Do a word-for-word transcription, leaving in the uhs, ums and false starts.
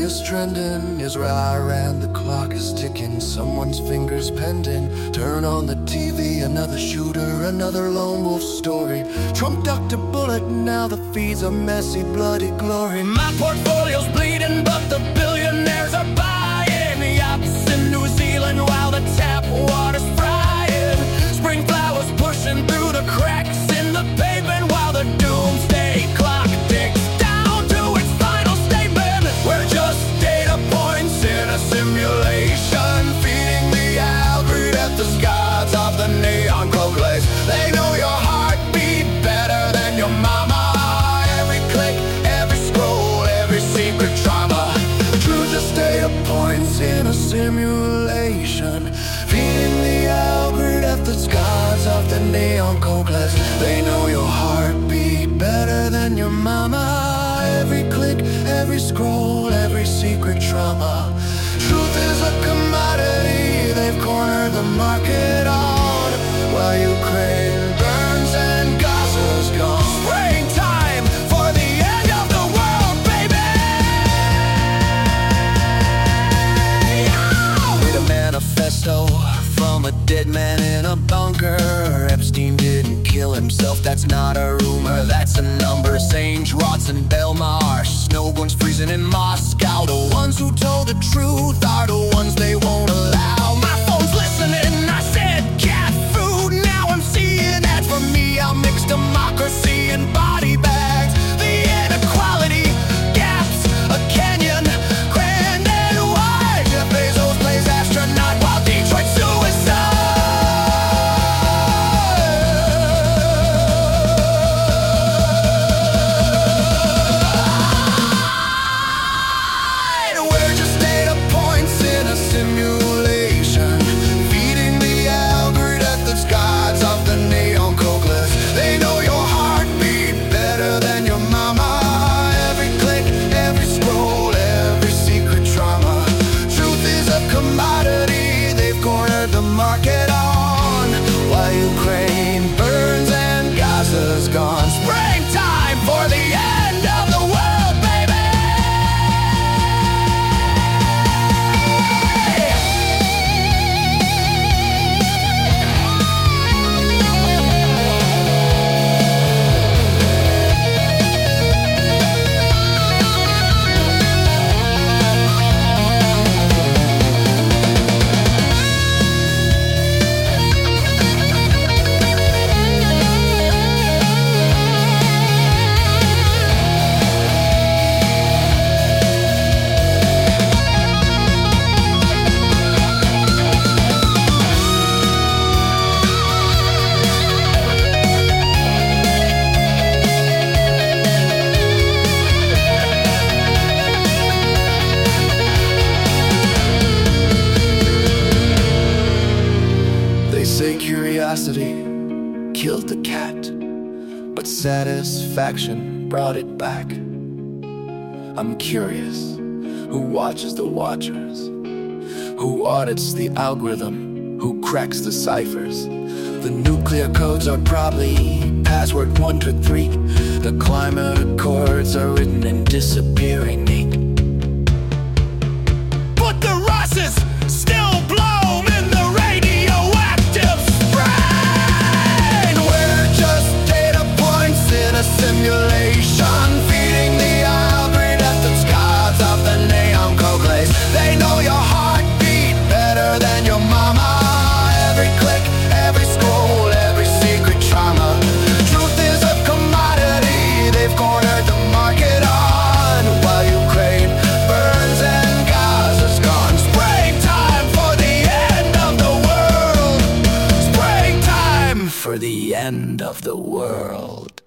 latest trending. Israel and the clock is ticking. Someone's fingers pending. Turn on the T V, another shooter, another lone wolf story. Trump ducked a bullet, now the feed's a messy, bloody glory. My portfolio's bleeding, but the billionaires are buying yachts in New Zealand while the tap water's frying. Spring flowers pushing through the cracks in the pavement while the doomsday clock ticks down to its final statement. We're just data points in a simulation, feeding the algorithm the gods of the neon glow glaze. They know your heartbeat better than your mama. Every click, every scroll, every secret trauma. Truth is data points in a simulation, feeding the algorithm the gods of the neon glow glaze. They know your heartbeat better than your mama. Every click, every scroll, every secret trauma. Truth is a commodity they've cornered the market on, while Ukraine burns and Gaza's gone. Springtime for the end of the world, baby! Read a manifesto from a dead man in a bunker. Epstein didn't kill himself, that's not a rumor, that's a number. Saint rots in Belmarsh, snowboards freezing in Moscow. The ones who told the truth are the ones they won't allow. My phone's listening, I said cat food, now I'm seeing ads for me. I'll mix democracy and body bags. The inequality gaps, a canyon, grand and wide. Jeff Bezos plays astronaut while Detroit suicide. We're just data points in a simulation, feeding the algorithm that's gods of the neon glow glaze. They know your heartbeat better than your mama. Every click, every scroll, every secret trauma. Truth is a commodity they've cornered the market on, while Ukraine burns and Gaza's gone. Springtime for the end of the world, baby! They say curiosity killed the cat, but satisfaction brought it back. I'm curious, who watches the watchers? Who audits the algorithm? Who cracks the ciphers? The nuclear codes are probably password one two three. The climate accords are written in disappearing ink. But the Rosses still bloom in the radioactive sprain. We're just data points in a simulation, feeding the algorithm that's gods of the neon glow glaze. They know your heartbeat better than your mama. Every click, every scroll, every secret trauma. Truth is a commodity they've cornered the market on, while Ukraine burns and Gaza's gone. Springtime for the end of the world. Springtime for the end of the world.